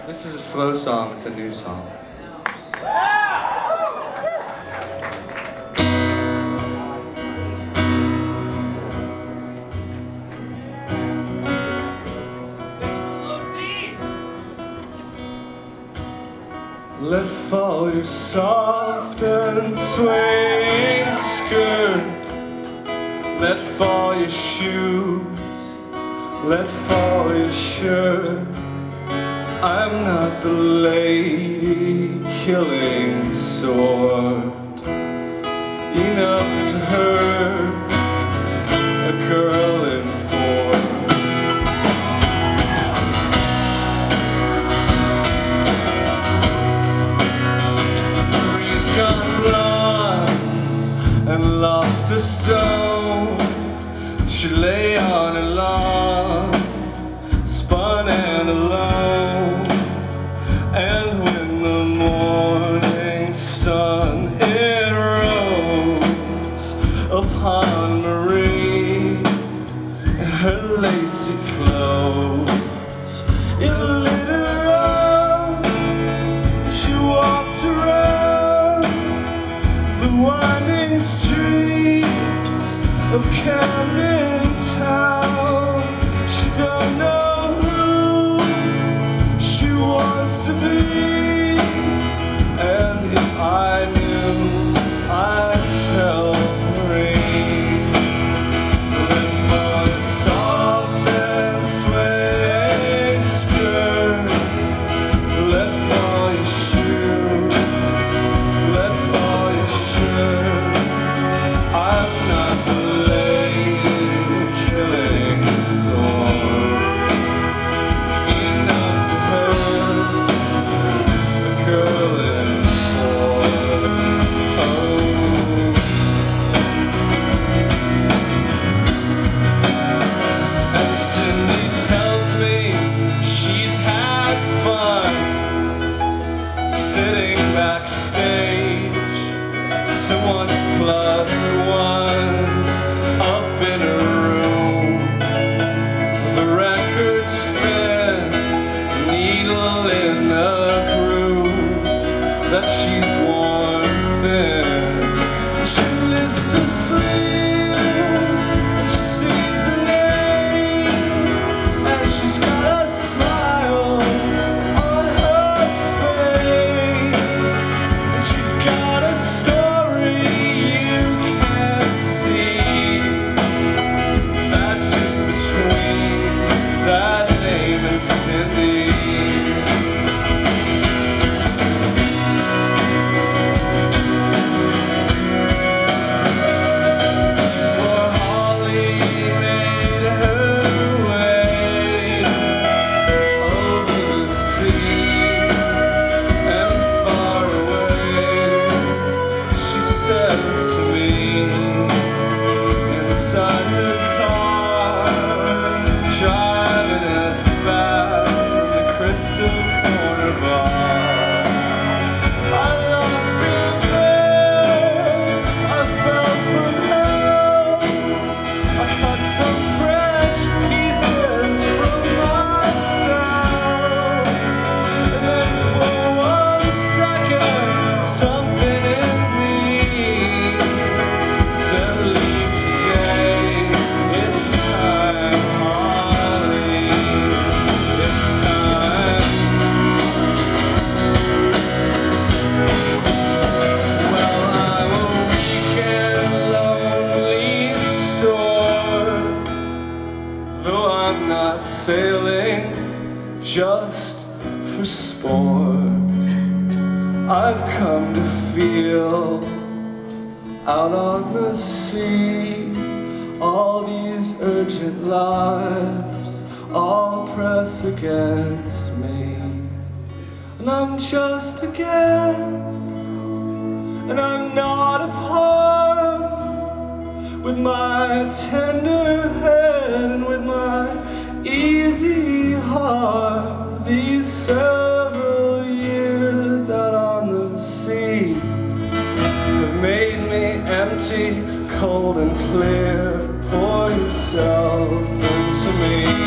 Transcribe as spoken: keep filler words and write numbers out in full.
This is a slow song, it's a new song. Let fall your soft and swaying skirt. Let fall your shoes. Let fall your shirt. I'm not the lady killing sword enough to hurt a girl in porn. Breeze gone blind and lost a stone. She lay on a lawn, spun and alone. And when the morning sun it rose upon Marie and her lacy clothes, it lit her up. She walked around the winding streets of Camden Town. She don't know who she wants to be, and if I knew, I'd tell her. Let fall your soft and swaying skirt. Let fall your shoes. Let fall your shirt. I'm not the lady killing sword enough to hurt a girl in porn. Oh. And Cindy tells me she's had fun sitting backstage. Someone's plus one up in her room. The records spin, needle in the groove that she's worn thin. She listens to sleep, and she sees the name, and she's got a smile on her face, and she's got a story you can't see. That's just between that name and Cindy. For Holly made her way over the sea and far away. She says to me inside her car, driving us back from the Crystal Corner Bar. I lost her there, I fell from hell. I cut some fresh pieces from myself, and then for one second something in me said leave today. It's time, Holly, it's time. Well, I'm a weak and lonely sort, though I'm not sailing just for sport. I've come to feel out on the sea all these urgent lives all press against me, and I'm just a guest, and I'm not a pawn. With my tender head and with my easy heart, these several years out on the sea have made me empty, cold and clear. Pour yourself into me.